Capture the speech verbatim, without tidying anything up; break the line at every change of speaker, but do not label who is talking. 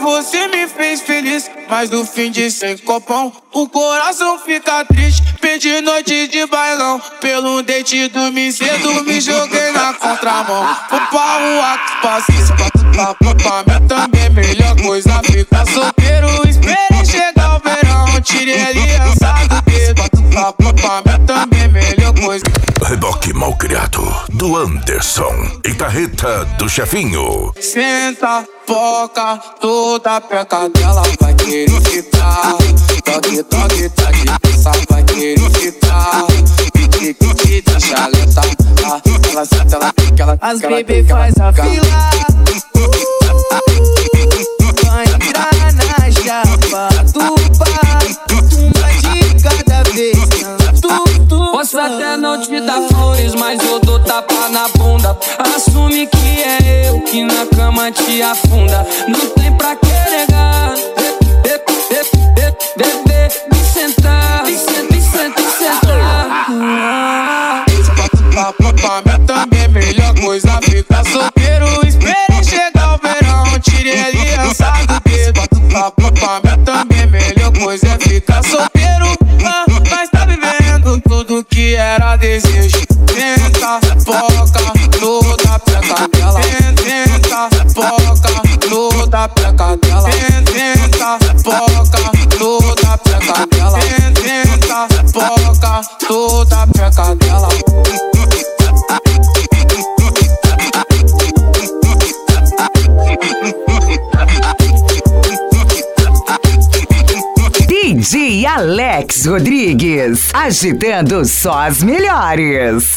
você me fez feliz, mas no fim de sem copão o coração fica triste. Perdi noite de bailão, pelo date dormi cedo, me joguei na contramão. Vou pra rua que paciência, pra, pra, pra mim também é melhor coisa ficar solteiro. Esperei chegar o verão, tirei aliança do dedo. Pra, pra, pra mim também é melhor coisa.
Reboque Malcriado do Anderson e carreta do chefinho.
Senta, foca, toda peca dela vai querer ficar. Toque, toque, tá de pensar, vai querer ficar. Piti, piti, deixa lenta. Ela senta, ela fica, ela fica.
As bebê faz a fila. Vai entrar na chapa do pai. Uma de cada vez.
Posso até não te dar flores, mas eu dou tapa na bunda. Assume que é eu que na cama te afunda. Não tem pra que negar. Bebê, vem sentar. Vem sentar, vem sentar, vem sentar.
Pra mim também é melhor coisa ficar solteiro. Esperei chegar o verão, tirei aliança do dedo. Pra mim também é melhor coisa é ficar solteiro. Mas tá vivendo tudo que era desejo. Tenta, foca, toda peca dela. Tenta, foca, toda peca dela. Tenta, foca, toda peca dela. Tenta, foca, toda peca dela.
D J Alex Rodrigues, agitando só as melhores.